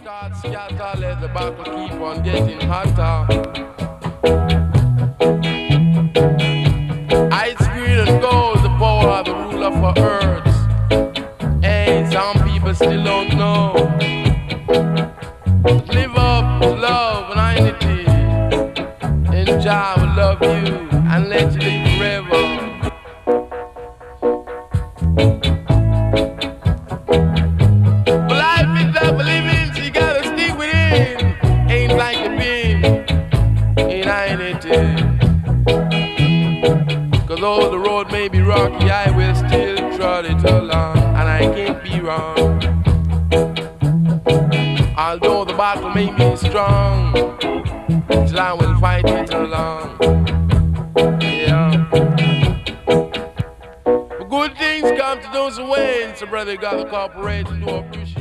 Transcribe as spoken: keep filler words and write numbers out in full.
Start scatter, let the battle keep on getting hotter. Ice green and gold, the power of the ruler for earth. And some people still don't know. Live up to love and unity. And Jah will love you and let you live forever. But life is up for living, so you gotta stick within. Ain't like a bean in unity. Cause though the road may be rocky, I will still trot it along. And I can't be wrong. Although the battle may be strong, still I will fight it along. Yeah. But good things come to those who win, so brother, you gotta cooperate and do appreciate.